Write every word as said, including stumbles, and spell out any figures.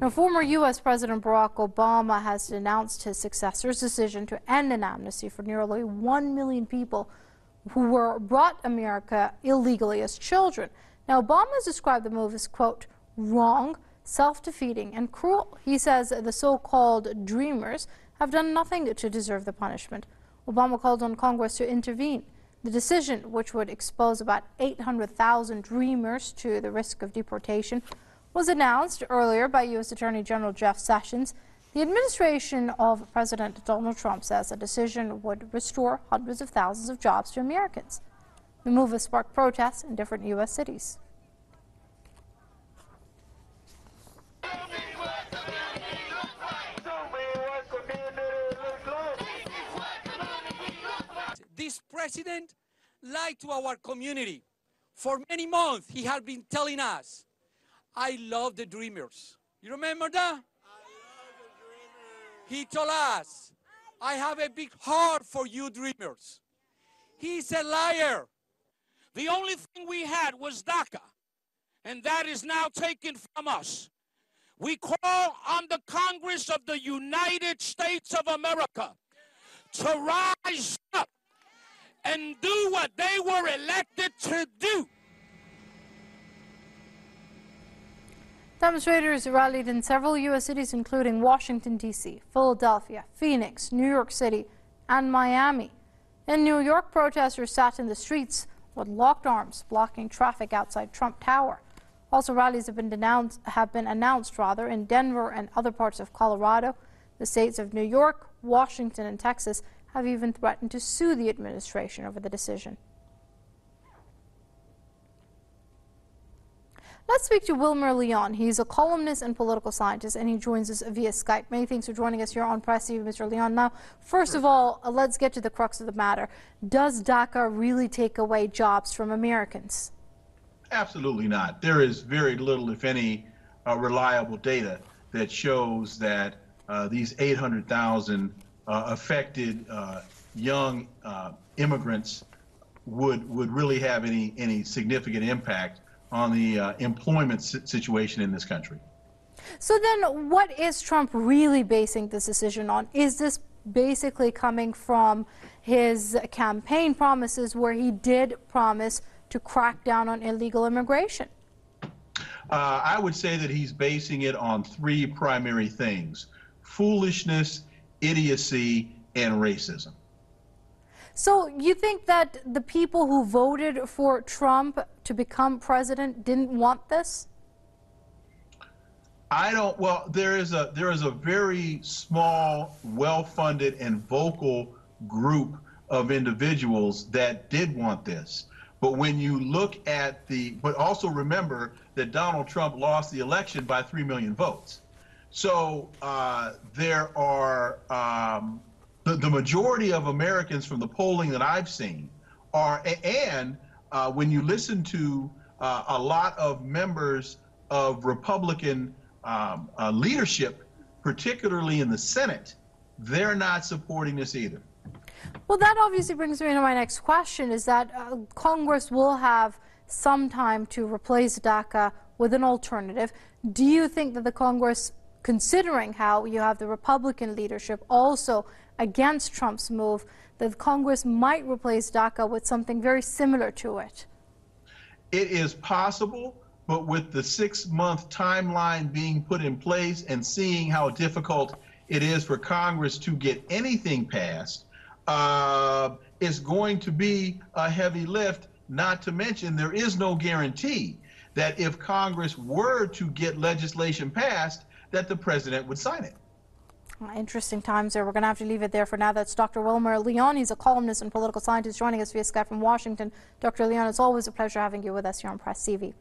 Now, former U S President Barack Obama has denounced his successor's decision to end an amnesty for nearly one million people who were brought to America illegally as children. Now, Obama has described the move as, quote, wrong, self-defeating, and cruel. He says the so-called dreamers have done nothing to deserve the punishment. Obama called on Congress to intervene. The decision, which would expose about eight hundred thousand dreamers to the risk of deportation, was announced earlier by U S Attorney General Jeff Sessions. The administration of President Donald Trump says the decision would restore hundreds of thousands of jobs to Americans. The move has sparked protests in different U S cities. This president lied to our community. For many months, he has been telling us, I love the dreamers. You remember that? I love the dreamers. He told us, I have a big heart for you dreamers. He's a liar. The only thing we had was DACA, and that is now taken from us. We call on the Congress of the United States of America to rise up and do what they were elected to do. Demonstrators rallied in several U S cities, including Washington, D C, Philadelphia, Phoenix, New York City, and Miami. In New York, protesters sat in the streets with locked arms, blocking traffic outside Trump Tower. Also, rallies have been denounced, have been announced rather, in Denver and other parts of Colorado. The states of New York, Washington, and Texas have even threatened to sue the administration over the decision. Let's speak to Wilmer Leon. He's a columnist and political scientist, and he joins us via Skype. Many thanks for joining us here on Press T V, Mister Leon. Now, first of all, uh, let's get to the crux of the matter. Does DACA really take away jobs from Americans? Absolutely not. There is very little, if any, uh, reliable data that shows that uh, these eight hundred thousand uh, affected uh, young uh, immigrants would would really have any any significant impact on the uh, employment situation in this country. So then what is Trump really basing this decision on? Is this basically coming from his campaign promises, where he did promise to crack down on illegal immigration? Uh, I would say that he's basing it on three primary things: foolishness, idiocy, and racism. So you think that the people who voted for Trump to become president didn't want this? I don't. Well, there is a there is a very small, well-funded, and vocal group of individuals that did want this. But when you look at the, but also remember that Donald Trump lost the election by three million votes. So uh, there are. Um, The, the majority of Americans, from the polling that I've seen, are, and uh, when you listen to uh, a lot of members of Republican um, uh, leadership, particularly in the Senate, they're not supporting this either. Well, that obviously brings me to my next question, is that uh, Congress will have some time to replace DACA with an alternative. Do you think that the Congress, considering how you have the Republican leadership also against Trump's move, that Congress might replace DACA with something very similar to it? It is possible, but with the six-month timeline being put in place and seeing how difficult it is for Congress to get anything passed, uh, it's going to be a heavy lift, not to mention there is no guarantee that if Congress were to get legislation passed, that the president would sign it. Interesting times there. We're going to have to leave it there for now. That's Doctor Wilmer Leon. He's a columnist and political scientist joining us via Skype from Washington. Doctor Leon, it's always a pleasure having you with us here on Press T V.